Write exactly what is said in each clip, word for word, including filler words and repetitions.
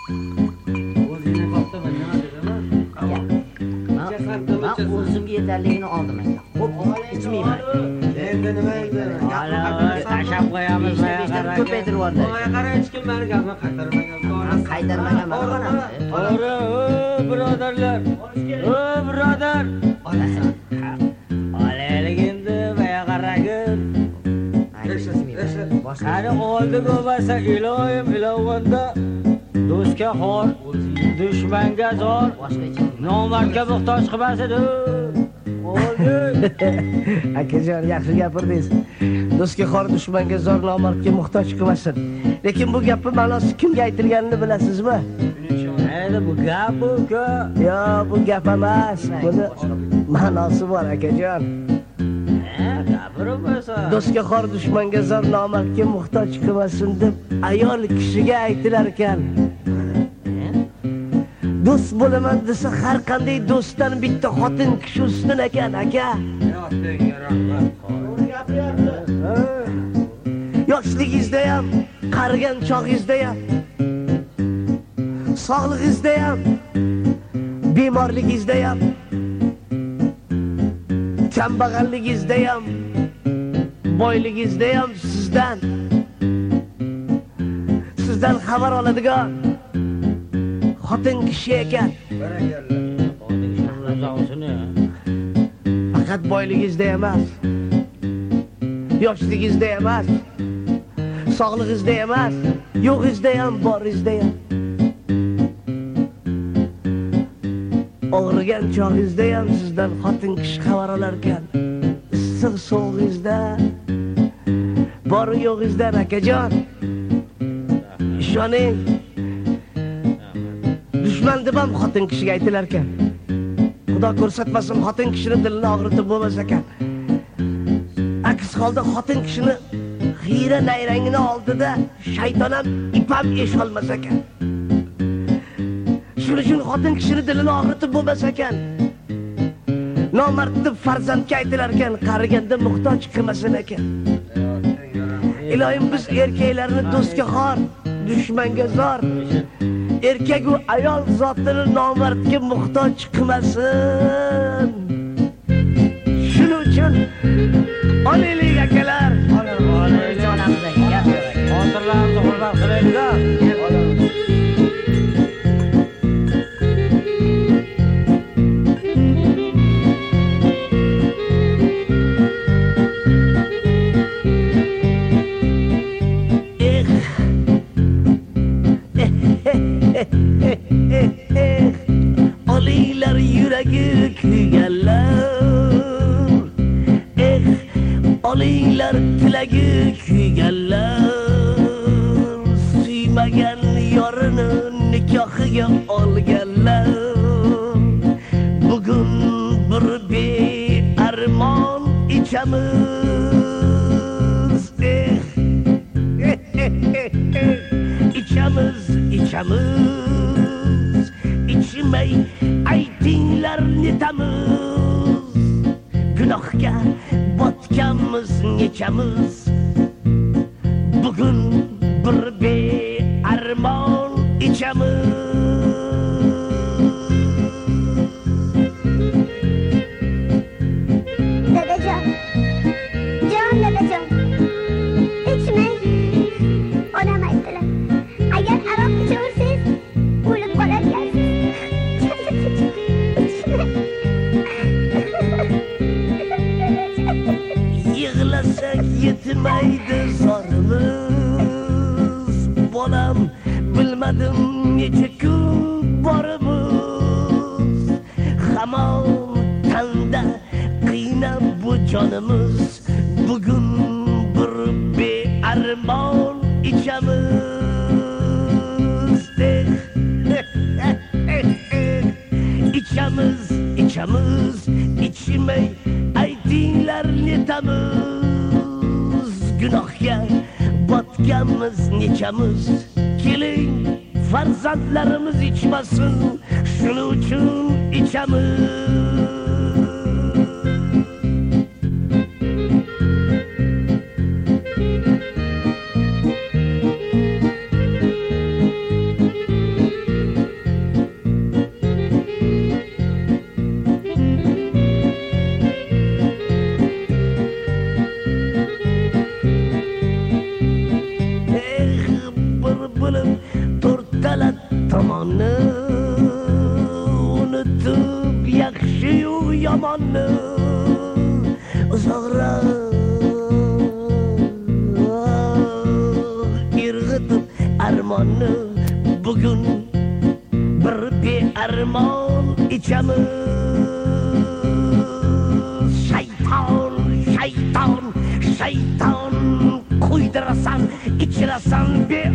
O'zingni topdimi, nima dedimi? Men o'zimga yetarligini oldim aka. Xo'p, ichmayman. Endi nima endi? Hali tashab qo'yamiz Ishni ko'paytirib yubordi. Voy qara, hech kim meni gapni qaytarmagan. Qaytarmagan mana. To'g'ri, o birodarlar. O birodar. Olasan. Olaylik endi voy qaragin. Qani oldi bo'lmasa iloyim ilovanda do'stga xor, dushmanga zor, nomardga muhtoj qilmasin. Oldi. Akajon, yaxshi gapirdingiz. Do'stga xor, dushmanga zor, nomardga muhtoj qilmasin. Lekin bu gapning ma'nosi kimga aytilganini bilasizmi? Endi bu gap bu-ku. Yo, bu gap emas. Buni ma'nosi bor akajon. Do'stga xor, dushmanga zor, nomardga muhtoj qilmasin deb ayol kishiga aytilar ekan. Do'st bo'laman desa har qanday do'stdan bitta xotin kishi ustun ekan, aka. Yoshligingizda ham, qarigan chog'ingizda ham, sog'lig'ingizda ham, bemorligingizda ham, kambag'alligingizda ham, boyligingizda ham sizdan sizdan xabar oladigan xotin kishi ekan. Faqat boyligingizda emas, yoshligingizda emas, sog'lig'ingizda emas, yo'g'ingizda ham, boringizda ham. Og'rigan chog'ingizda ham sizdan xotin kishi xabar olar ekan. Issiq so'g'ingizda, bor yo'g'ingizda akajon. Ishoning. Dushman deb ham xotin kishiga aytilar ekan. Xudo ko'rsatmasin xotin kishining dilini og'ritib bo'lmas ekan. Aks holda xotin kishini g'ira nayrangini oldida shayton ham ipam esh olmas ekan. Shuning uchun xotin kishining dilini og'ritib bo'lmas ekan. Nomard deb farzandga aytilar ekan, qariganda muhtoj qilmasin ekan. Iloyim biz erkaklarni do'stga xor, dushmanga zor, erkak u ayol zotini nomardga muhtoj qilmasin. Shuning uchun olaylik akalar, olaylik onamiz aka. Xotirlarimizni hurmat qilaylik-da. Olinglar yuragi kuyganlar, eh, olinglar tilagi kuyganlar, suymagan yorini nikohiga olganlar, bugun bir bearmon ichamiz, eh, ichamiz, ichamiz, ichmay aytinglar netamiz, gunohga botganmiz nechamiz, bugun bir bearmon ichamiz. Dadajon, jon dadajon, ichmang. Onam aytdilar, agar aroq ichaversangiz o'lib qolarkansiz. Yig'lasak yetmaydi zorimiz, bolam bilmadim necha kun borimiz, hamon tanda qiynab bu jonimiz, bugun bir bearmon ichamiz, ichamiz, ichamiz, ichmay aytinglar netamiz, gunohga botganmiz nechamiz, keling farzandlarimiz ichmasin, shuning uchun ichamiz. zamonni bugun bir bearmon ichamiz. Shayton, shayton, shayton, qo'ydirasan, ichirasan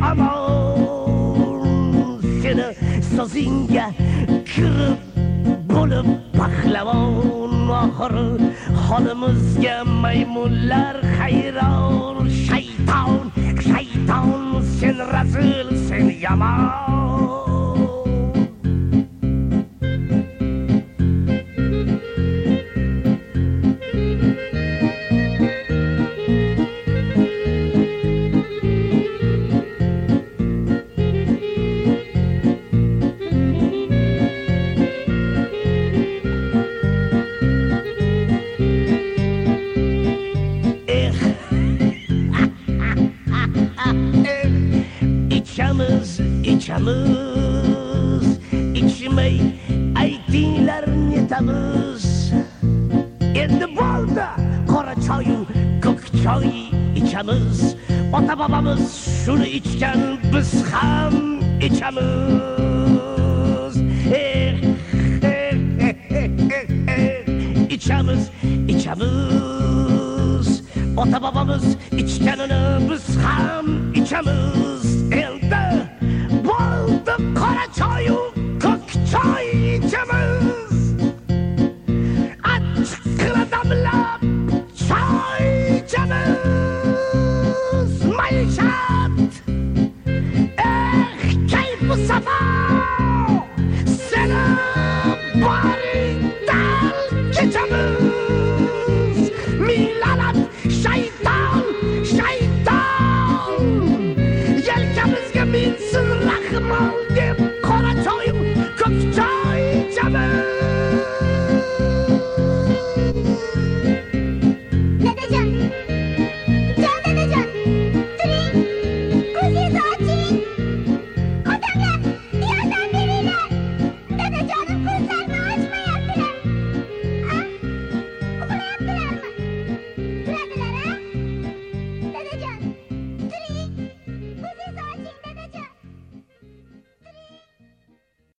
beamon. Seni so'zingga kirib bo'lib pahlavon, oxiri holimizga maymunlar hayron. Shayton, shayton, sen razil, sen yomon. İçamiz, içmey aytinglar netamiz. Endi bo'ldi qora choyu ko'k choy ichamiz. Ota bobamiz shuni ichgan, biz ham ichamiz. İçamiz, ichamiz. Ota bobamiz ichganini biz ham ichamiz.